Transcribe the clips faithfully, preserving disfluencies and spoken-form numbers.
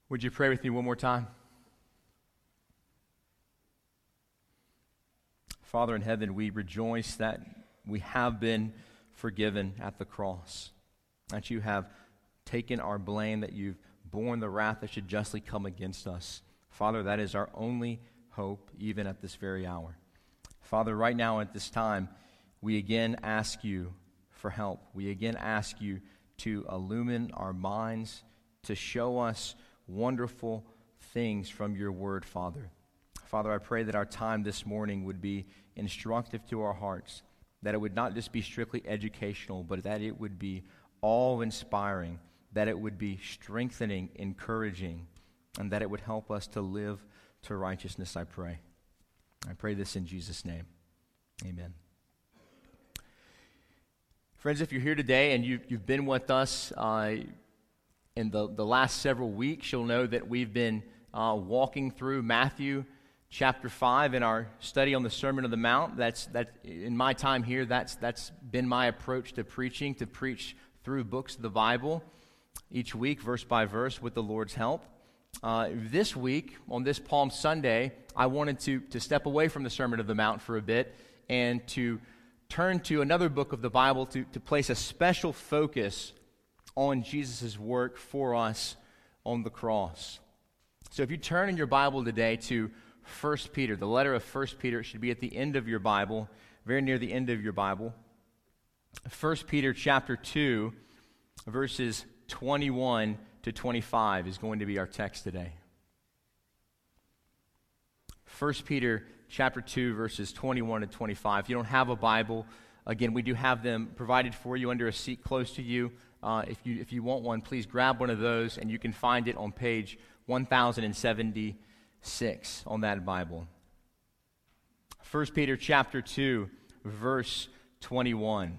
Would you pray with me one more time? Father in heaven, we rejoice that we have been forgiven at the cross, that you have taken our blame, that you've borne the wrath that should justly come against us. Father, that is our only hope, even at this very hour. Father, right now at this time, we again ask you for help. We again ask you to illumine our minds, to show us wonderful things from your word, Father. Father, I pray that our time this morning would be instructive to our hearts, that it would not just be strictly educational, but that it would be awe-inspiring, that it would be strengthening, encouraging, and that it would help us to live to righteousness, I pray. I pray this in Jesus' name. Amen. Friends, if you're here today and you've, you've been with us uh, in the, the last several weeks, you'll know that we've been uh, walking through Matthew chapter five in our study on the Sermon on the Mount. That's that in my time here, that's that's been my approach to preaching, to preach through books of the Bible each week, verse by verse, with the Lord's help. Uh, this week, on this Palm Sunday, I wanted to, to step away from the Sermon on the Mount for a bit and to turn to another book of the Bible to, to place a special focus on Jesus' work for us on the cross. So if you turn in your Bible today to First Peter, the letter of First Peter, it should be at the end of your Bible, very near the end of your Bible. First Peter chapter two, verses twenty-one to twenty-five is going to be our text today. First Peter chapter two, verses twenty-one to twenty-five. If you don't have a Bible, again, we do have them provided for you under a seat close to you. Uh, if you if you want one, please grab one of those, and you can find it on page one thousand seventy-six on that Bible. First Peter chapter two, verse twenty-one.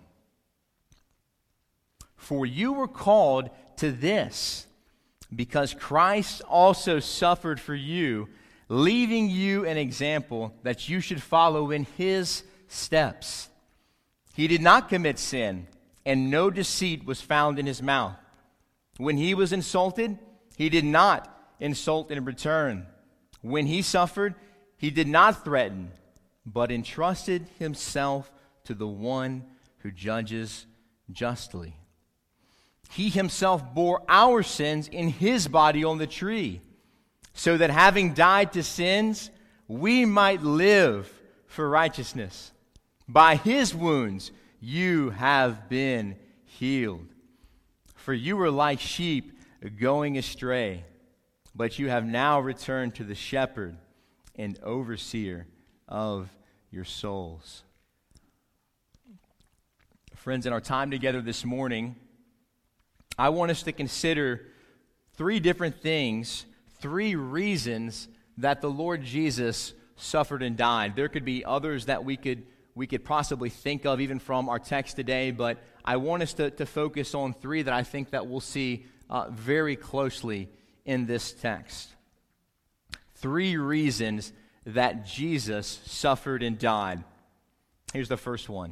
For you were called to this, because Christ also suffered for you, leaving you an example that you should follow in his steps. He did not commit sin, and no deceit was found in his mouth. When he was insulted, he did not insult in return. When he suffered, he did not threaten, but entrusted himself to the one who judges justly. He himself bore our sins in his body on the tree, so that having died to sins, we might live for righteousness. By his wounds you have been healed. For you were like sheep going astray, but you have now returned to the shepherd and overseer of your souls. Friends, in our time together this morning, I want us to consider three different things, three reasons that the Lord Jesus suffered and died. There could be others that we could we could possibly think of even from our text today, but I want us to, to focus on three that I think that we'll see uh, very closely in this text. Three reasons that Jesus suffered and died. Here's the first one.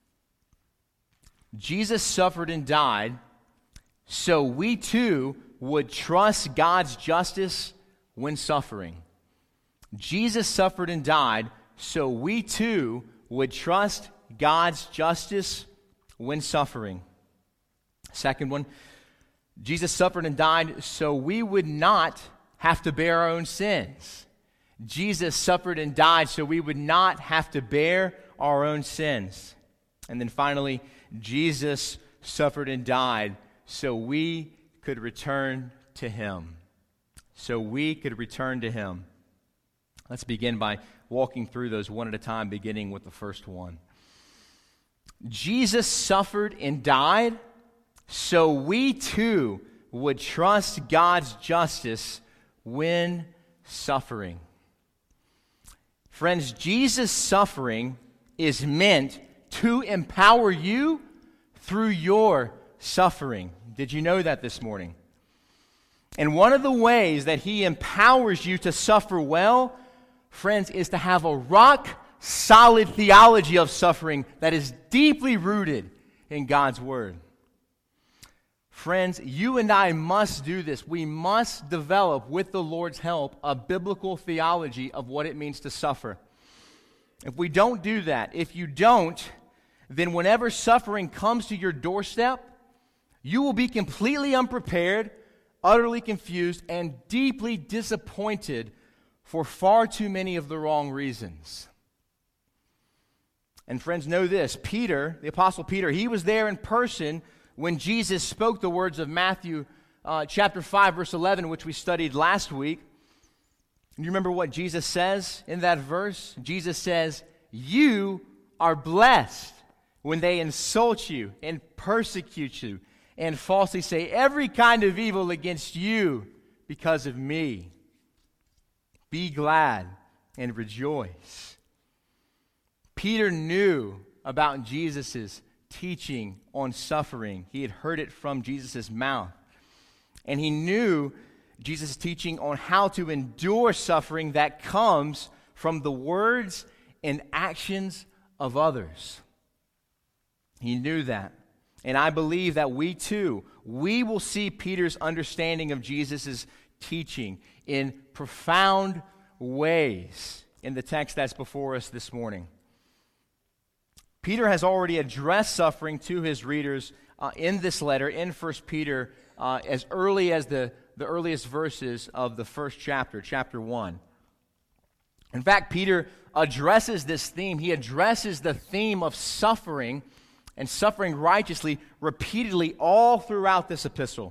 Jesus suffered and died so we too would trust God's justice when suffering. Jesus suffered and died so we too would trust God's justice when suffering. Second one, Jesus suffered and died so we would not have to bear our own sins. Jesus suffered and died so we would not have to bear our own sins. And then finally, Jesus suffered and died so we could return to him. So we could return to him. Let's begin by walking through those one at a time, beginning with the first one. Jesus suffered and died so we too would trust God's justice when suffering. Friends, Jesus' suffering is meant to empower you through your suffering. Did you know that this morning? And one of the ways that he empowers you to suffer well, friends, is to have a rock-solid theology of suffering that is deeply rooted in God's Word. Friends, you and I must do this. We must develop, with the Lord's help, a biblical theology of what it means to suffer. If we don't do that, if you don't, then whenever suffering comes to your doorstep, you will be completely unprepared, utterly confused, and deeply disappointed for far too many of the wrong reasons. And friends, know this, Peter, the Apostle Peter, he was there in person when Jesus spoke the words of Matthew uh, chapter five, verse eleven, which we studied last week. And you remember what Jesus says in that verse? Jesus says, "You are blessed when they insult you and persecute you and falsely say every kind of evil against you because of me. Be glad and rejoice." Peter knew about Jesus' teaching on suffering. He had heard it from Jesus' mouth. And he knew Jesus' teaching on how to endure suffering that comes from the words and actions of others. He knew that. And I believe that we too, we will see Peter's understanding of Jesus' teaching in profound ways in the text that's before us this morning. Peter has already addressed suffering to his readers uh, in this letter, in First Peter, uh, as early as the, the earliest verses of the first chapter, chapter one. In fact, Peter addresses this theme. He addresses the theme of suffering and suffering righteously repeatedly all throughout this epistle.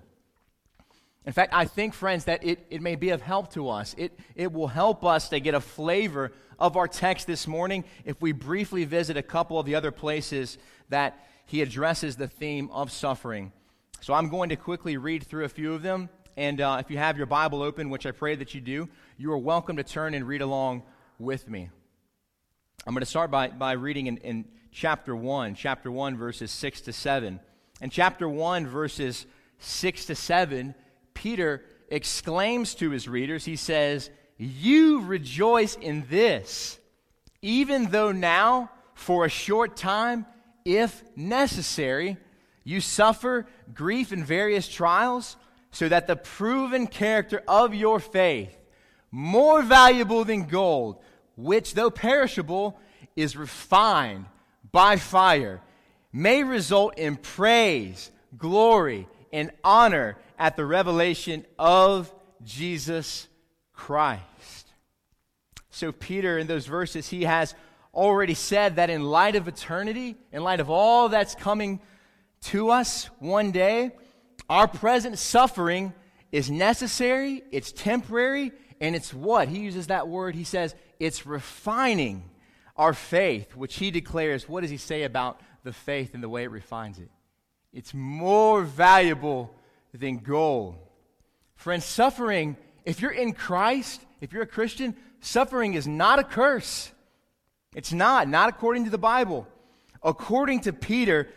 In fact, I think, friends, that it, it may be of help to us. It, it will help us to get a flavor of our text this morning if we briefly visit a couple of the other places that he addresses the theme of suffering. So I'm going to quickly read through a few of them, and uh, if you have your Bible open, which I pray that you do, you are welcome to turn and read along with me. I'm going to start by, by reading in, in chapter one, chapter one, verses six to seven. In chapter one, verses six to seven, Peter exclaims to his readers, he says, "You rejoice in this, even though now, for a short time, if necessary, you suffer grief in various trials, so that the proven character of your faith, more valuable than gold, which though perishable, is refined by fire, may result in praise, glory, and honor at the revelation of Jesus Christ." So Peter, in those verses, he has already said that in light of eternity, in light of all that's coming to us one day, our present suffering is necessary, it's temporary, and it's what? He uses that word, he says, it's refining our faith, which he declares, what does he say about the faith and the way it refines it? It's more valuable than gold. Friends, suffering, if you're in Christ, if you're a Christian, suffering is not a curse. It's not, not according to the Bible. According to Peter,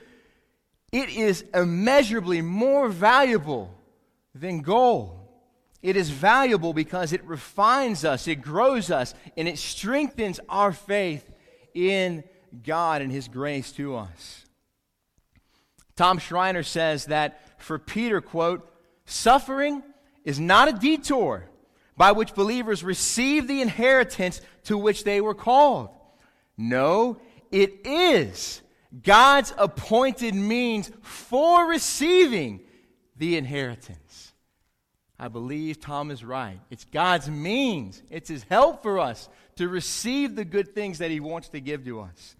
it is immeasurably more valuable than gold. It is valuable because it refines us, it grows us, and it strengthens our faith in God and His grace to us. Tom Schreiner says that for Peter, quote, "Suffering is not a detour by which believers receive the inheritance to which they were called. No, it is God's appointed means for receiving the inheritance." I believe Tom is right. It's God's means. It's His help for us to receive the good things that He wants to give to us.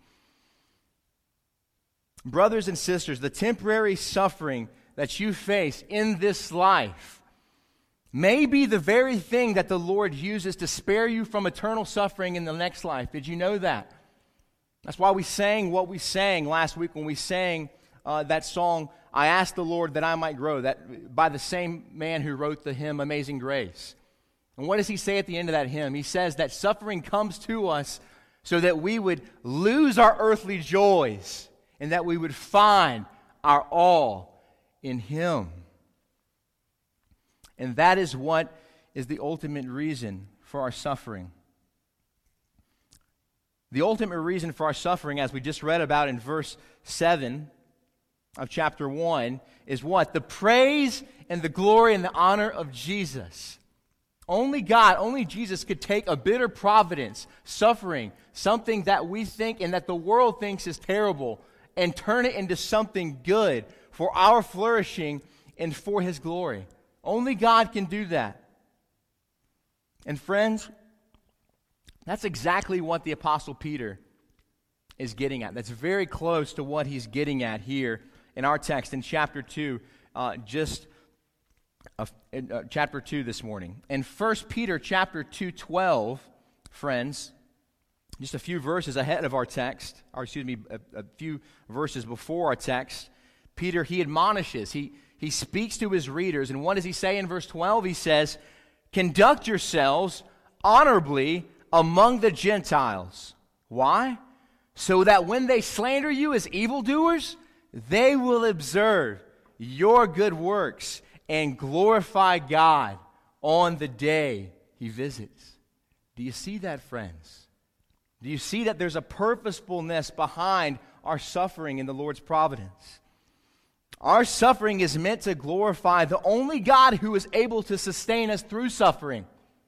Brothers and sisters, the temporary suffering that you face in this life may be the very thing that the Lord uses to spare you from eternal suffering in the next life. Did you know that? That's why we sang what we sang last week when we sang uh, that song, "I Asked the Lord That I Might Grow," that by the same man who wrote the hymn, Amazing Grace. And what does he say at the end of that hymn? He says that suffering comes to us so that we would lose our earthly joys and that we would find our all in Him. And that is what is the ultimate reason for our suffering. The ultimate reason for our suffering, as we just read about in verse seven, of chapter one is what? The praise and the glory and the honor of Jesus. Only God, only Jesus could take a bitter providence, suffering, something that we think and that the world thinks is terrible, and turn it into something good for our flourishing and for His glory. Only God can do that. And friends, that's exactly what the Apostle Peter is getting at. That's very close to what he's getting at here in our text in chapter two, uh, just uh, in, uh, chapter two this morning. In First Peter chapter two, twelve, friends, just a few verses ahead of our text, or excuse me, a, a few verses before our text, Peter, he admonishes, he, he speaks to his readers, and what does he say in verse twelve? He says, "Conduct yourselves honorably among the Gentiles." Why? So that when they slander you as evildoers, they will observe your good works and glorify God on the day He visits. Do you see that, friends? Do you see that there's a purposefulness behind our suffering in the Lord's providence? Our suffering is meant to glorify the only God who is able to sustain us through suffering.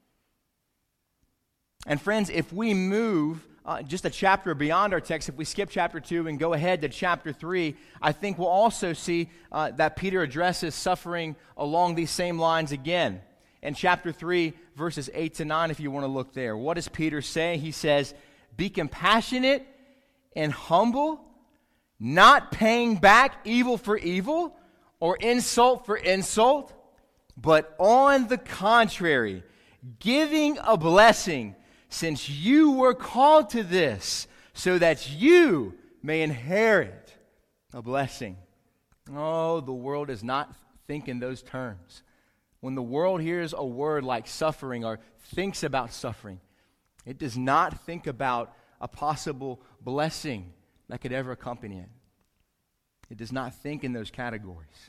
And friends, if we move uh, just a chapter beyond our text, if we skip chapter two and go ahead to chapter three, I think we'll also see uh, that Peter addresses suffering along these same lines again. In chapter three, verses eight to nine, if you want to look there, what does Peter say? He says, "Be compassionate and humble, not paying back evil for evil or insult for insult, but on the contrary, giving a blessing, since you were called to this, so that you may inherit a blessing." Oh, the world does not think in those terms. When the world hears a word like suffering or thinks about suffering, it does not think about a possible blessing that could ever accompany it. It does not think in those categories.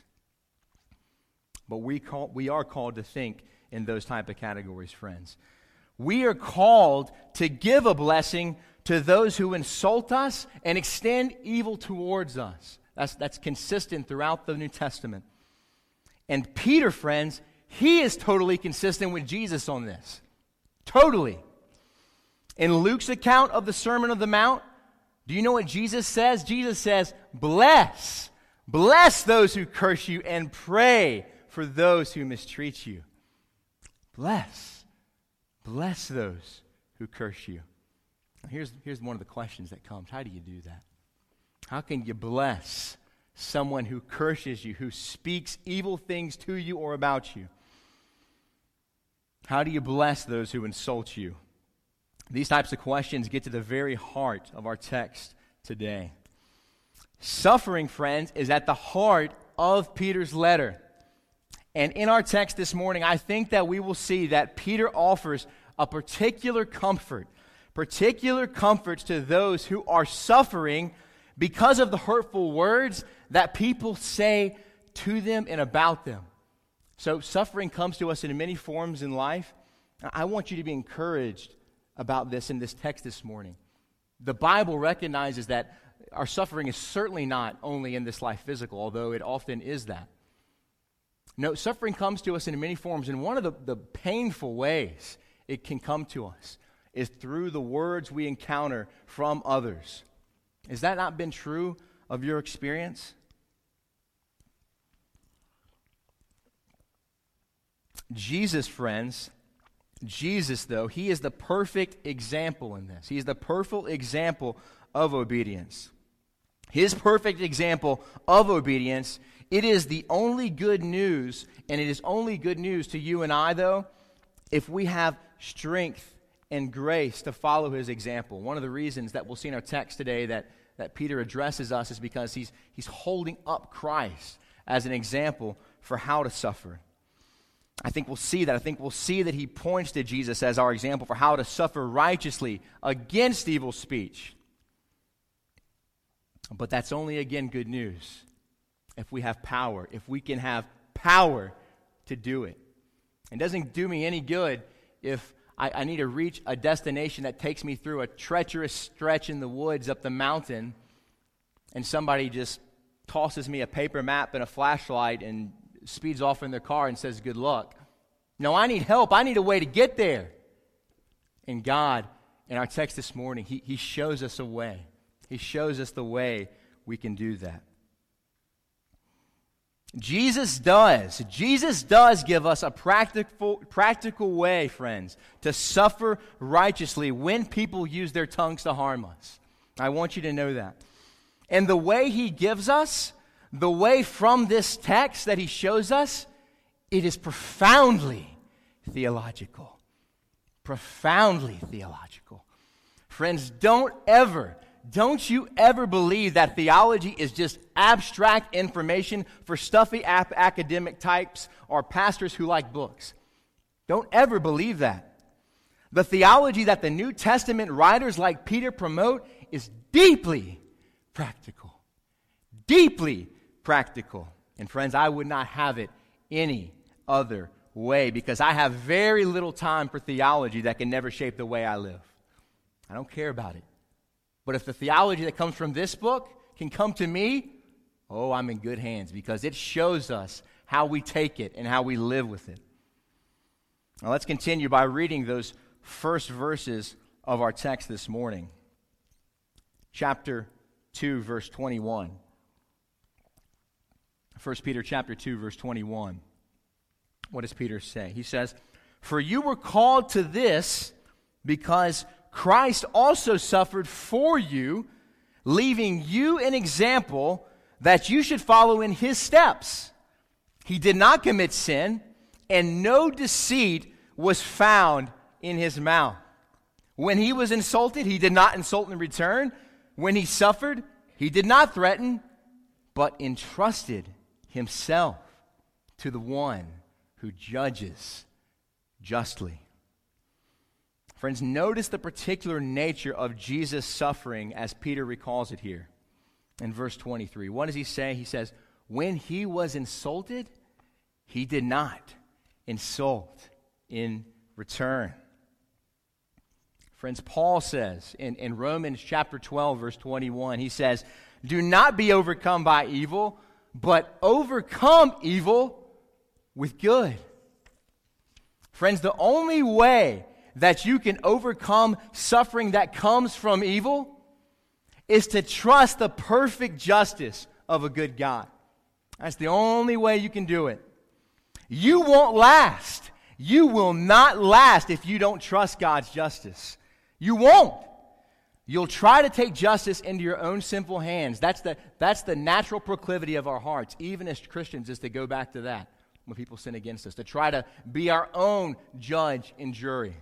But we call, we are called to think in those type of categories, friends. We are called to give a blessing to those who insult us and extend evil towards us. That's, that's consistent throughout the New Testament. And Peter, friends, he is totally consistent with Jesus on this. Totally. In Luke's account of the Sermon on the Mount, do you know what Jesus says? Jesus says, "Bless, bless those who curse you and pray for those who mistreat you." Bless. Bless those who curse you. Here's, here's one of the questions that comes. How do you do that? How can you bless someone who curses you, who speaks evil things to you or about you? How do you bless those who insult you? These types of questions get to the very heart of our text today. Suffering, friends, is at the heart of Peter's letter. And in our text this morning, I think that we will see that Peter offers a particular comfort, particular comforts to those who are suffering because of the hurtful words that people say to them and about them. So suffering comes to us in many forms in life. I want you to be encouraged about this in this text this morning. The Bible recognizes that our suffering is certainly not only in this life physical, although it often is that. No, suffering comes to us in many forms, and one of the, the painful ways it can come to us is through the words we encounter from others. Has that not been true of your experience? Jesus, friends, Jesus, though, he is the perfect example in this. He is the perfect example of obedience. His perfect example of obedience, it is the only good news, and it is only good news to you and I, though, if we have strength and grace to follow his example. One of the reasons that we'll see in our text today that, that Peter addresses us is because he's, he's holding up Christ as an example for how to suffer. I think we'll see that. I think we'll see that he points to Jesus as our example for how to suffer righteously against evil speech. But that's only, again, good news if we have power, if we can have power to do it. It doesn't do me any good if I, I need to reach a destination that takes me through a treacherous stretch in the woods up the mountain and somebody just tosses me a paper map and a flashlight and speeds off in their car and says, good luck. No, I need help. I need a way to get there. And God, in our text this morning, he, he shows us a way. He shows us the way we can do that. Jesus does. Jesus does give us a practical, practical way, friends, to suffer righteously when people use their tongues to harm us. I want you to know that. And the way he gives us, the way from this text that he shows us, it is profoundly theological. Profoundly theological. Friends, don't ever, don't you ever believe that theology is just abstract information for stuffy ap- academic types or pastors who like books. Don't ever believe that. The theology that the New Testament writers like Peter promote is deeply practical. Deeply practical. And friends, I would not have it any other way because I have very little time for theology that can never shape the way I live. I don't care about it. But if the theology that comes from this book can come to me, oh, I'm in good hands because it shows us how we take it and how we live with it. Now let's continue by reading those first verses of our text this morning. Chapter two, verse twenty-one. First Peter chapter two, verse twenty-one. What does Peter say? He says, "For you were called to this because Christ also suffered for you, leaving you an example that you should follow in his steps. He did not commit sin, and no deceit was found in his mouth. When he was insulted, he did not insult in return. When he suffered, he did not threaten, but entrusted himself to the one who judges justly." Friends, notice the particular nature of Jesus' suffering as Peter recalls it here in verse twenty-three. What does he say? He says, when he was insulted, he did not insult in return. Friends, Paul says in, in Romans chapter twelve, verse twenty-one, he says, "Do not be overcome by evil, but overcome evil with good." Friends, the only way that you can overcome suffering that comes from evil is to trust the perfect justice of a good God. That's the only way you can do it. You won't last. You will not last if you don't trust God's justice. You won't. You'll try to take justice into your own sinful hands. That's the, that's the natural proclivity of our hearts, even as Christians, is to go back to that when people sin against us, to try to be our own judge and jury.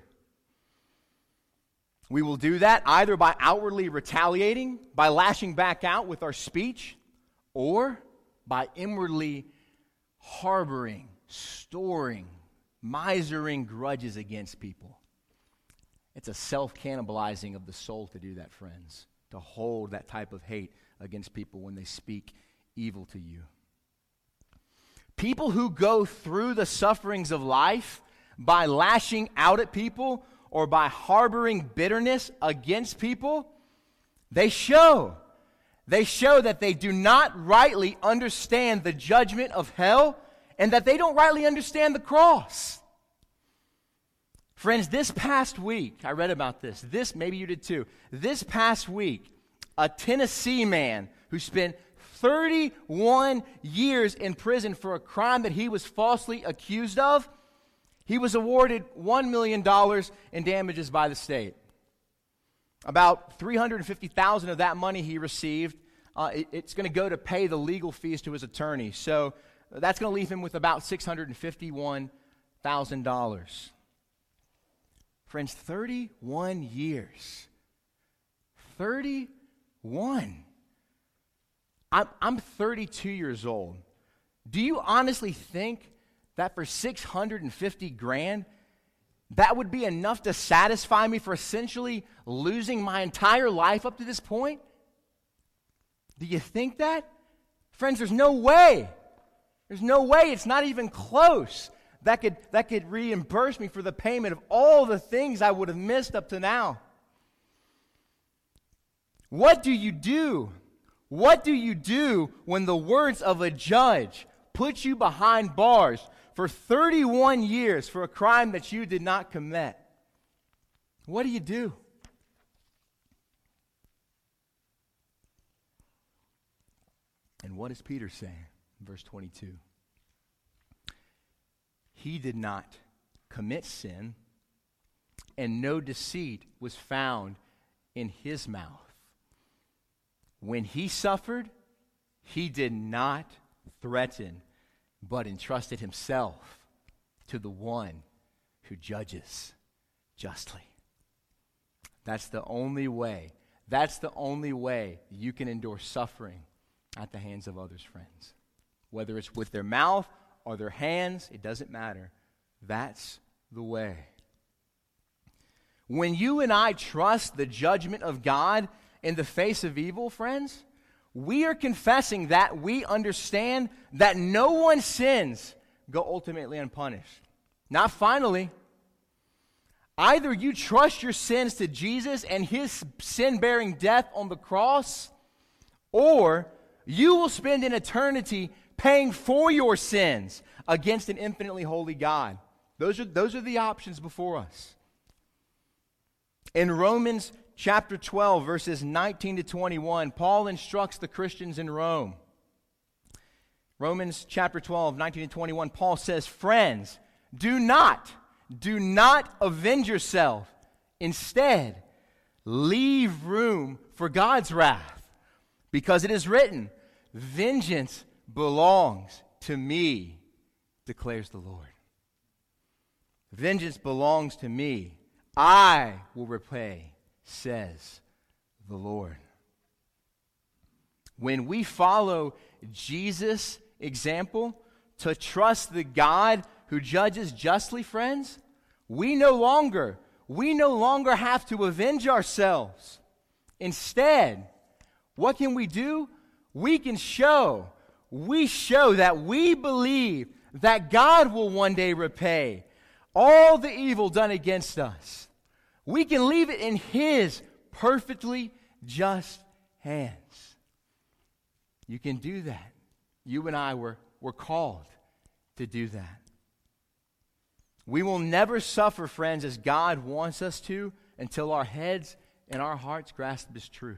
We will do that either by outwardly retaliating, by lashing back out with our speech, or by inwardly harboring, storing, misering grudges against people. It's a self-cannibalizing of the soul to do that, friends, to hold that type of hate against people when they speak evil to you. People who go through the sufferings of life by lashing out at people or by harboring bitterness against people, they show, they show that they do not rightly understand the judgment of hell and that they don't rightly understand the cross. Friends, this past week, I read about this. This, maybe you did too. This past week, a Tennessee man who spent thirty-one years in prison for a crime that he was falsely accused of, he was awarded one million dollars in damages by the state. About three hundred fifty thousand dollars of that money he received, uh, it, it's going to go to pay the legal fees to his attorney. So that's going to leave him with about six hundred fifty-one thousand dollars. Friends, thirty-one years. thirty-one. I'm, I'm thirty-two years old. Do you honestly think that for six hundred fifty grand, that would be enough to satisfy me for essentially losing my entire life up to this point? Do you think that? Friends, there's no way. There's no way. It's not even close. That could, that could reimburse me for the payment of all the things I would have missed up to now. What do you do What do you do when the words of a judge put you behind bars for thirty-one years for a crime that you did not commit? What do you do? And what does Peter say in verse twenty-two? He did not commit sin, and no deceit was found in his mouth. When he suffered, he did not threaten, but entrusted himself to the one who judges justly. That's the only way. That's the only way you can endure suffering at the hands of others, friends. Whether it's with their mouth or their hands, it doesn't matter. That's the way. When you and I trust the judgment of God in the face of evil, friends, we are confessing that we understand that no one's sins go ultimately unpunished. Not finally. Either you trust your sins to Jesus and his sin-bearing death on the cross, or you will spend an eternity paying for your sins against an infinitely holy God. Those are, those are the options before us. In Romans chapter twelve, verses nineteen to twenty-one, Paul instructs the Christians in Rome. Romans chapter twelve, nineteen to twenty-one, Paul says, "Friends, do not, do not avenge yourself. Instead, leave room for God's wrath, because it is written, 'Vengeance belongs to me,' declares the Lord." Vengeance belongs to me. I will repay, says the Lord. When we follow Jesus' example to trust the God who judges justly, friends, we no longer, we no longer have to avenge ourselves. Instead, what can we do? We can show, we show that we believe that God will one day repay all the evil done against us. We can leave it in his perfectly just hands. You can do that. You and I were, were called to do that. We will never suffer, friends, as God wants us to until our heads and our hearts grasp this truth.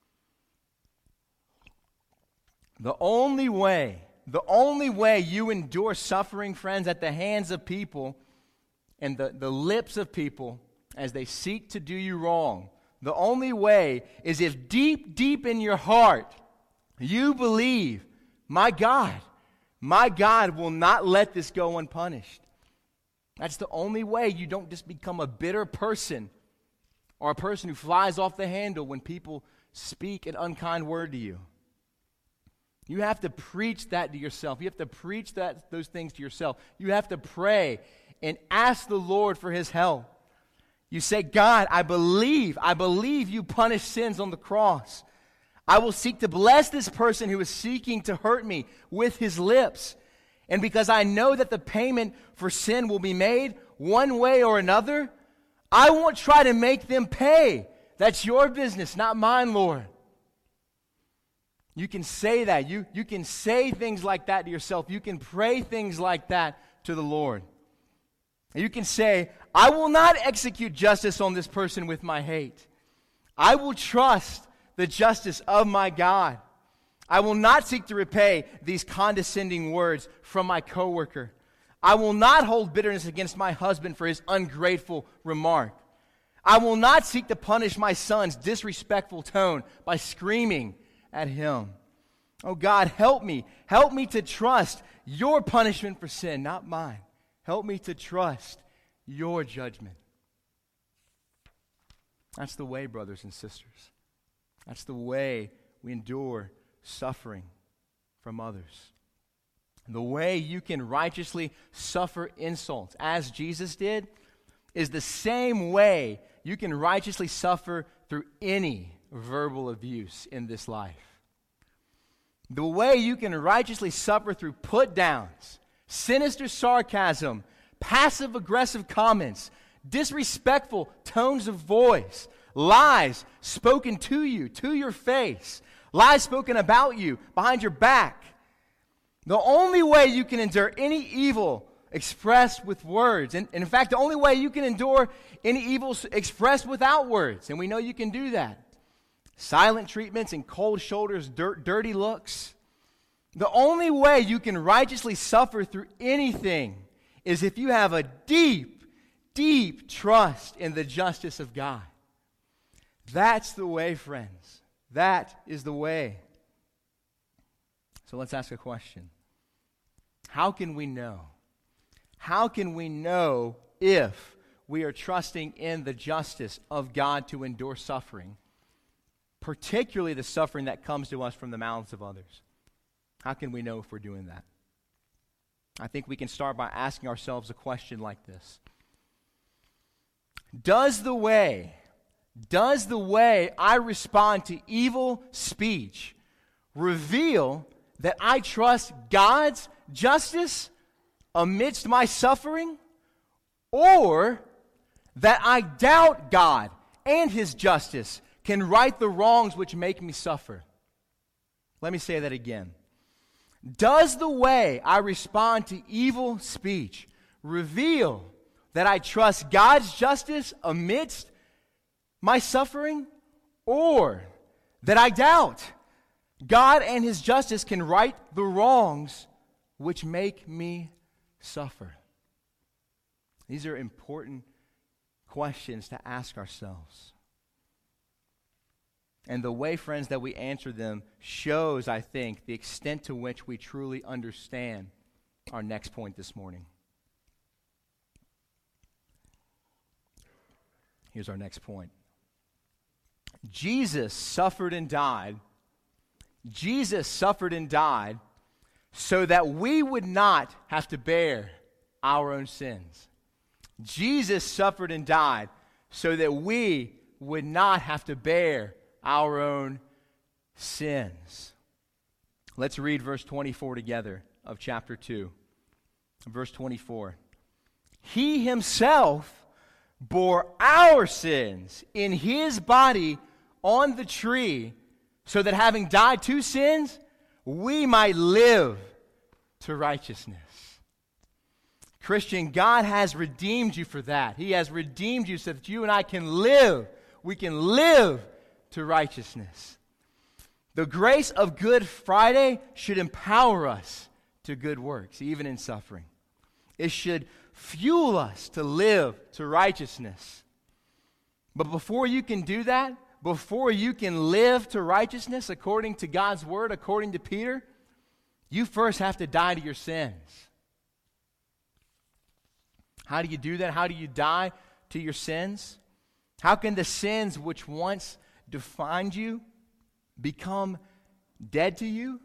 The only way, the only way you endure suffering, friends, at the hands of people and the, the lips of people as they seek to do you wrong, the only way is if deep, deep in your heart you believe, my God, my God will not let this go unpunished. That's the only way you don't just become a bitter person or a person who flies off the handle when people speak an unkind word to you. You have to preach that to yourself. You have to preach that those things to yourself. You have to pray and ask the Lord for his help. You say, God, I believe, I believe you punished sins on the cross. I will seek to bless this person who is seeking to hurt me with his lips. And because I know that the payment for sin will be made one way or another, I won't try to make them pay. That's your business, not mine, Lord. You can say that. You, you can say things like that to yourself. You can pray things like that to the Lord. You can say, I will not execute justice on this person with my hate. I will trust the justice of my God. I will not seek to repay these condescending words from my coworker. I will not hold bitterness against my husband for his ungrateful remark. I will not seek to punish my son's disrespectful tone by screaming at him. Oh God, help me. Help me to trust your punishment for sin, not mine. Help me to trust your judgment. That's the way, brothers and sisters. That's the way we endure suffering from others. The way you can righteously suffer insults, as Jesus did, is the same way you can righteously suffer through any verbal abuse in this life. The way you can righteously suffer through put-downs, sinister sarcasm, passive-aggressive comments, disrespectful tones of voice, lies spoken to you, to your face, lies spoken about you behind your back. The only way you can endure any evil expressed with words, and, and in fact, the only way you can endure any evil expressed without words, and we know you can do that. Silent treatments and cold shoulders, dirt, dirty looks. The only way you can righteously suffer through anything is if you have a deep, deep trust in the justice of God. That's the way, friends. That is the way. So let's ask a question. How can we know? How can we know if we are trusting in the justice of God to endure suffering, particularly the suffering that comes to us from the mouths of others? How can we know if we're doing that? I think we can start by asking ourselves a question like this. Does the way, does the way I respond to evil speech reveal that I trust God's justice amidst my suffering, or that I doubt God and His justice can right the wrongs which make me suffer? Let me say that again. Does the way I respond to evil speech reveal that I trust God's justice amidst my suffering, or that I doubt God and His justice can right the wrongs which make me suffer? These are important questions to ask ourselves. And the way, friends, that we answer them shows, I think, the extent to which we truly understand our next point this morning. Here's our next point. Jesus suffered and died. Jesus suffered and died so that we would not have to bear our own sins. Jesus suffered and died so that we would not have to bear our own sins. Let's read verse twenty-four together of chapter two. Verse twenty-four. He Himself bore our sins in His body on the tree, so that having died to sins, we might live to righteousness. Christian, God has redeemed you for that. He has redeemed you so that you and I can live. We can live to righteousness. The grace of Good Friday should empower us to good works, even in suffering. It should fuel us to live to righteousness. But before you can do that, before you can live to righteousness according to God's word, according to Peter, you first have to die to your sins. How do you do that? How do you die to your sins? How can the sins which once defined you become dead to you?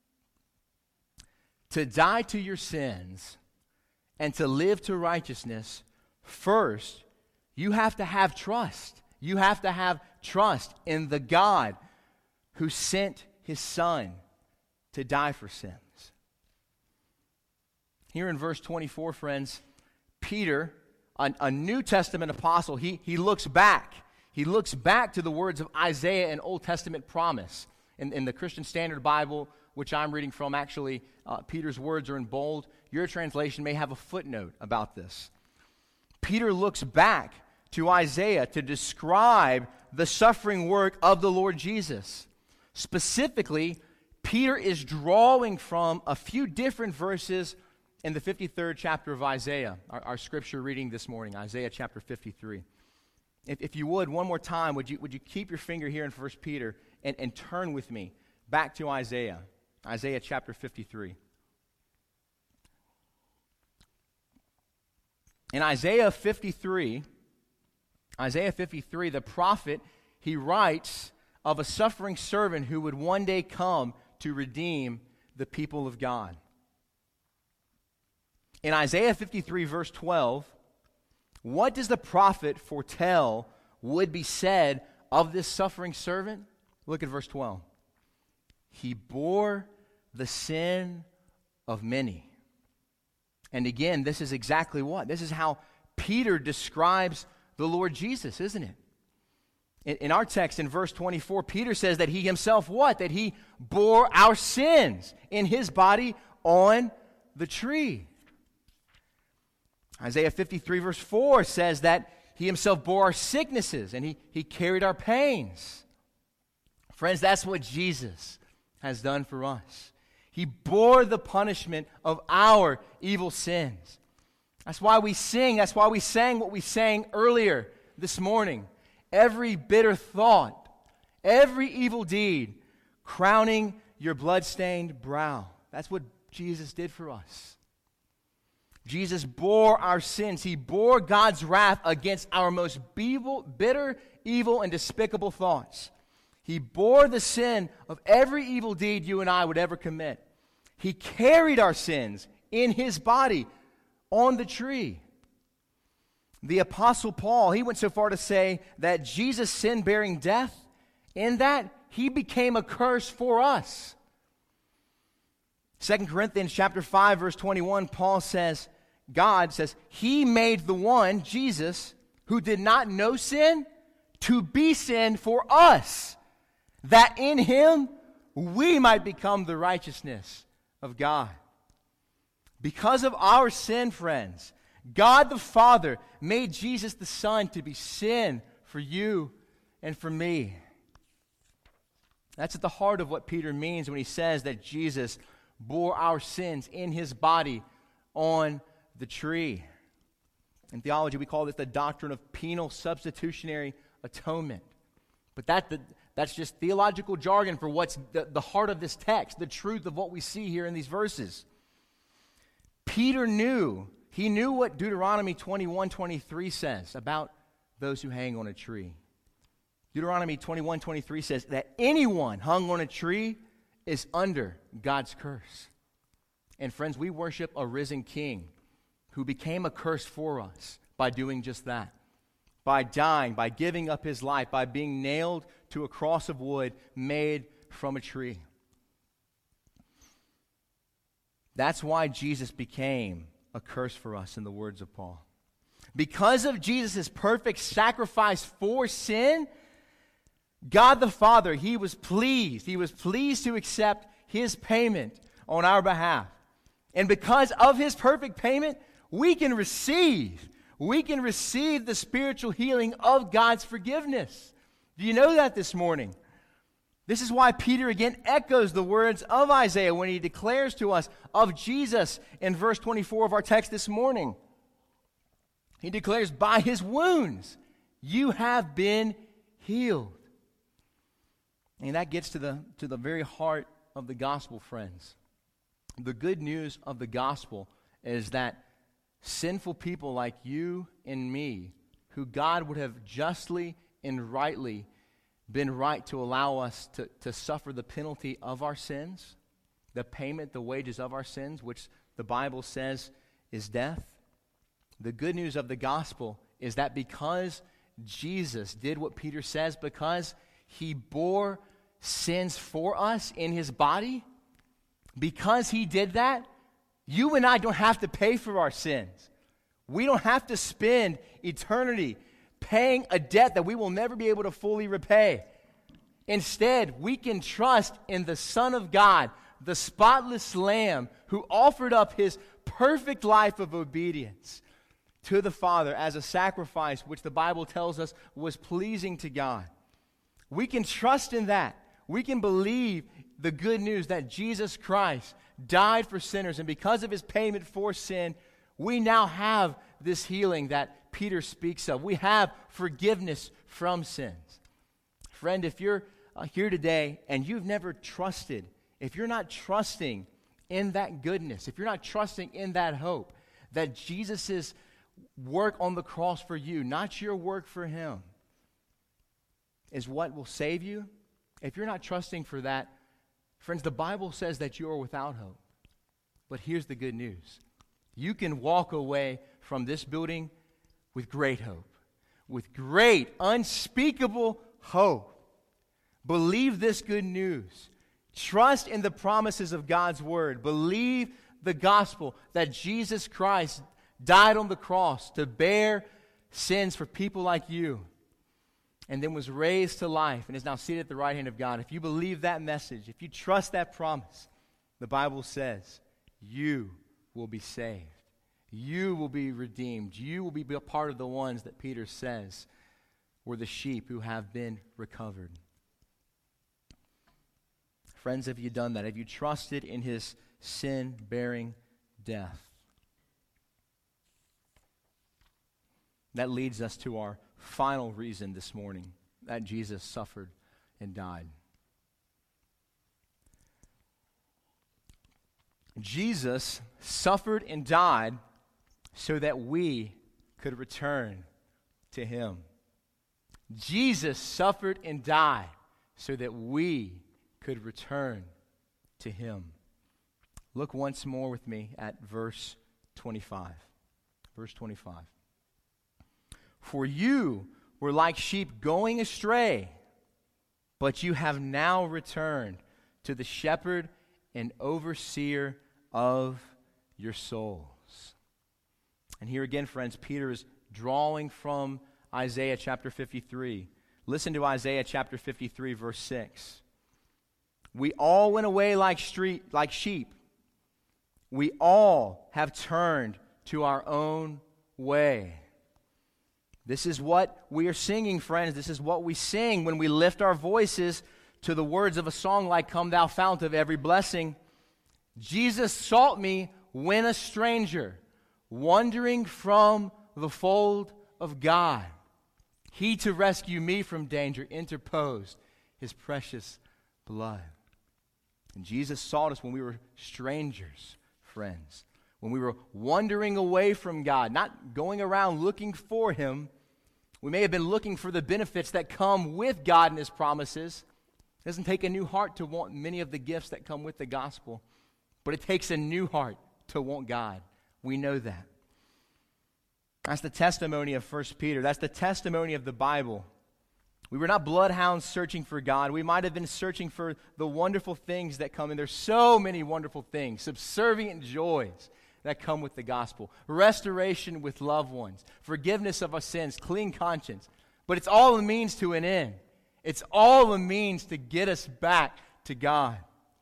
To die to your sins and to live to righteousness, first, you have to have trust. You have to have trust in the God who sent His Son to die for sins. Here in verse twenty-four, friends, Peter, a, a New Testament apostle, he, he looks back. He looks back to the words of Isaiah, an Old Testament promise. In, in the Christian Standard Bible, which I'm reading from, actually, uh, Peter's words are in bold. Your translation may have a footnote about this. Peter looks back to Isaiah to describe the suffering work of the Lord Jesus. Specifically, Peter is drawing from a few different verses in the fifty-third chapter of Isaiah, our, our scripture reading this morning, Isaiah chapter fifty-three. If, if you would, one more time, would you, would you keep your finger here in First Peter and, and turn with me back to Isaiah, Isaiah chapter fifty-three. In Isaiah fifty-three, Isaiah fifty-three, the prophet, he writes of a suffering servant who would one day come to redeem the people of God. In Isaiah fifty-three, verse twelve, what does the prophet foretell would be said of this suffering servant? Look at verse twelve. He bore the sin of many. And again, this is exactly what? This is how Peter describes the Lord Jesus, isn't it? In, in our text, in verse twenty-four, Peter says that he himself what? That he bore our sins in his body on the tree. Isaiah fifty-three verse four says that he himself bore our sicknesses and he, he carried our pains. Friends, that's what Jesus has done for us. He bore the punishment of our evil sins. That's why we sing, that's why we sang what we sang earlier this morning. Every bitter thought, every evil deed, crowning your bloodstained brow. That's what Jesus did for us. Jesus bore our sins. He bore God's wrath against our most evil, bitter, evil, and despicable thoughts. He bore the sin of every evil deed you and I would ever commit. He carried our sins in his body on the tree. The Apostle Paul, he went so far to say that Jesus' sin-bearing death, in that he became a curse for us. Second Corinthians chapter five, verse twenty-one, Paul says, God says, he made the one, Jesus, who did not know sin, to be sin for us, that in him we might become the righteousness of God. Because of our sin, friends, God the Father made Jesus the Son to be sin for you and for me. That's at the heart of what Peter means when he says that Jesus bore our sins in his body on the tree. In theology, we call this the doctrine of penal substitutionary atonement. But that the, that's just theological jargon for what's the, the heart of this text, the truth of what we see here in these verses. Peter knew, he knew what Deuteronomy twenty-one twenty-three says about those who hang on a tree. Deuteronomy twenty-one twenty-three says that anyone hung on a tree is under God's curse. And friends, we worship a risen king who became a curse for us by doing just that. By dying, by giving up his life, by being nailed to a cross of wood made from a tree. That's why Jesus became a curse for us, in the words of Paul. Because of Jesus' perfect sacrifice for sin, God the Father, he was pleased. He was pleased to accept his payment on our behalf. And because of his perfect payment, we can receive, we can receive the spiritual healing of God's forgiveness. Do you know that this morning? This is why Peter again echoes the words of Isaiah when he declares to us of Jesus in verse twenty-four of our text this morning. He declares, by his wounds you have been healed. And that gets to the, to the very heart of the gospel, friends. The good news of the gospel is that sinful people like you and me, who God would have justly and rightly been right to allow us to, to suffer the penalty of our sins, the payment, the wages of our sins, which the Bible says is death. The good news of the gospel is that because Jesus did what Peter says, because he bore sins for us in his body, because he did that, you and I don't have to pay for our sins. We don't have to spend eternity paying a debt that we will never be able to fully repay. Instead, we can trust in the Son of God, the spotless Lamb, who offered up his perfect life of obedience to the Father as a sacrifice, which the Bible tells us was pleasing to God. We can trust in that. We can believe the good news that Jesus Christ died for sinners, and because of his payment for sin, we now have this healing that Peter speaks of. We have forgiveness from sins. Friend, if you're uh, here today and you've never trusted, if you're not trusting in that goodness, if you're not trusting in that hope, that Jesus' work on the cross for you, not your work for him, is what will save you, if you're not trusting for that, friends, the Bible says that you are without hope. But here's the good news. You can walk away from this building with great hope, with great, unspeakable hope. Believe this good news. Trust in the promises of God's word. Believe the gospel that Jesus Christ died on the cross to bear sins for people like you. and then was raised to life and is now seated at the right hand of God, if you believe that message, if you trust that promise, the Bible says you will be saved. You will be redeemed. You will be a part of the ones that Peter says were the sheep who have been recovered. Friends, have you done that? Have you trusted in his sin-bearing death? That leads us to our final reason this morning that Jesus suffered and died. Jesus suffered and died so that we could return to him. Jesus suffered and died so that we could return to him. Look once more with me at verse twenty-five. Verse twenty-five. For you were like sheep going astray, but you have now returned to the shepherd and overseer of your souls. And here again, friends, Peter is drawing from Isaiah chapter fifty-three. Listen to Isaiah chapter fifty-three, verse six. We all went away like street, like sheep. We all have turned to our own way. This is what we are singing, friends. This is what we sing when we lift our voices to the words of a song like Come Thou Fount of Every Blessing. Jesus sought me when a stranger, wandering from the fold of God. He to rescue me from danger interposed his precious blood. And Jesus sought us when we were strangers, friends. When we were wandering away from God, not going around looking for him. We may have been looking for the benefits that come with God and his promises. It doesn't take a new heart to want many of the gifts that come with the gospel. But it takes a new heart to want God. We know that. That's the testimony of First Peter. That's the testimony of the Bible. We were not bloodhounds searching for God. We might have been searching for the wonderful things that come. And there's so many wonderful things, subservient joys that come with the gospel. Restoration with loved ones. Forgiveness of our sins. Clean conscience. But it's all a means to an end. It's all a means to get us back to God.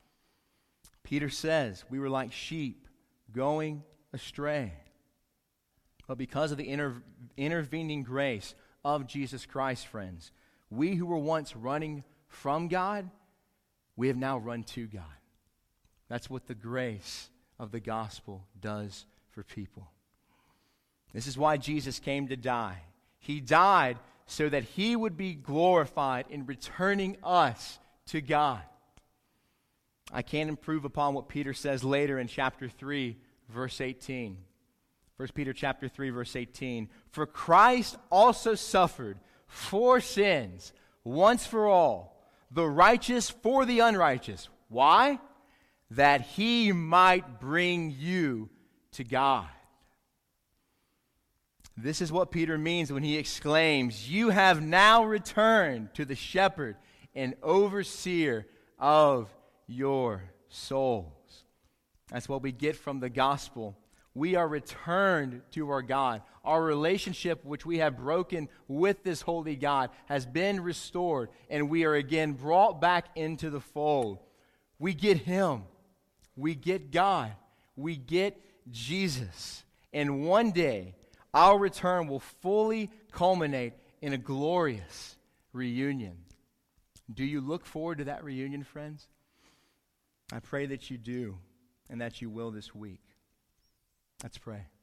Peter says we were like sheep going astray. But because of the inter- intervening grace of Jesus Christ, friends, we who were once running from God, we have now run to God. That's what the grace of the gospel does for people. This is why Jesus came to die. He died so that he would be glorified in returning us to God. I can't improve upon what Peter says later in chapter three, verse eighteen. First Peter chapter three, verse eighteen. For Christ also suffered for sins once for all, the righteous for the unrighteous. Why? That he might bring you to God. This is what Peter means when he exclaims, you have now returned to the shepherd and overseer of your souls. That's what we get from the gospel. We are returned to our God. Our relationship, which we have broken with this holy God, has been restored, and we are again brought back into the fold. We get him. We get God. We get Jesus. And one day, our return will fully culminate in a glorious reunion. Do you look forward to that reunion, friends? I pray that you do, and that you will this week. Let's pray.